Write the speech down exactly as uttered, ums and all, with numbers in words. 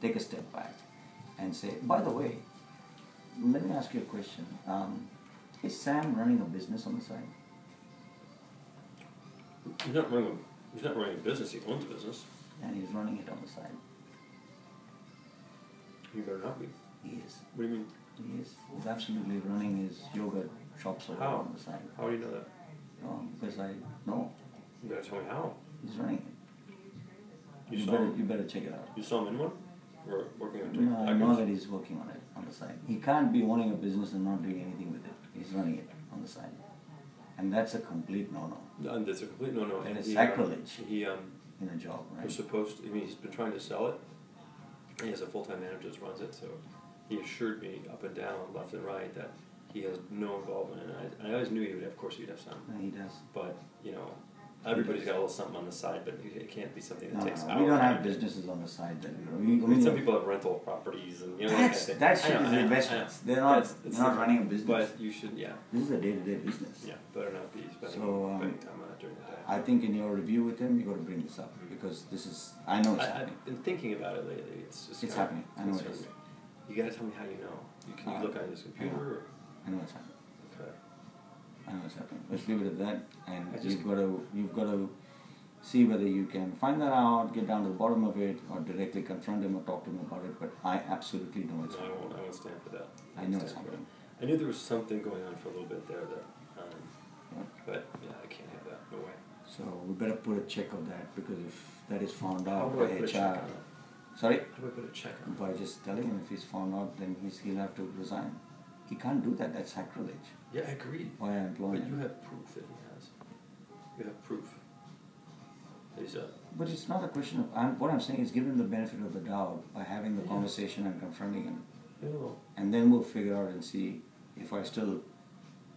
take a step back and say, by the way, let me ask you a question. Um, is Sam running a business on the side? He's not running a, he's not running a business, he owns a business. And he's running it on the side. He better not be. He is. What do you mean? He is. He's absolutely running his yoga shops over How? on the side. How do you know that? Um, because I know You gotta tell me how. he's running it. You, You, saw better, him? you better check it out. You saw him in one? Or working on No, I know that he's working on it on the side. He can't be owning a business and not doing anything with it. He's running it on the side. And that's a complete no-no. No, that's a complete no-no. And it's he, sacrilege uh, he um, in a job, right? was supposed to, I mean, he's been trying to sell it. He has a full-time manager that runs it, so he assured me up and down, left and right, that he has no involvement in it. I, I always knew he would, of course he'd have some. Yeah, he does. But, you know, everybody's got a little something on the side, but it can't be something that No, takes no, hours. we don't have businesses on the side that we, we I mean, some people have rental properties and, you know, That's, that that kind shit of is thing. I know, investments. I know. They're not, That's- it's they're not different. running a business. But you should, yeah. This is a day-to-day business. Yeah, better not be spending So, um, big time on it during the day. I think in your review with him, you got to bring this up because this is, I know it's I, happening. I've been thinking about it lately. It's just It's kind of happening. I know it concerning is. me. You got to tell me how you know. You can you Uh, look on his computer or I know it's happening. okay. I know it's happening. Let's leave it at that. And I just- you've got to, you've got to see whether you can find that out, get down to the bottom of it, or directly confront him or talk to him about it. But I absolutely know it's No, I happening. won't. I won't stand for that. I won't know it's stand for happening. it. I knew there was something going on for a little bit there that, um, Yeah. but yeah, I can't have that. No way. So we better put a check on that because if that is found How out do I by put a H check R, on that? sorry, How do I put a check on by just telling him if he's found out, then he's, he'll have to resign. He can't do that. That's sacrilege. it? Yeah, I agree. Why I employ But you him? have proof that he has. You have proof. He's uh, But it's not a question of. I'm, what I'm saying is give him the benefit of the doubt by having the Yeah. conversation and confronting him, you know, and then we'll figure out and see if I still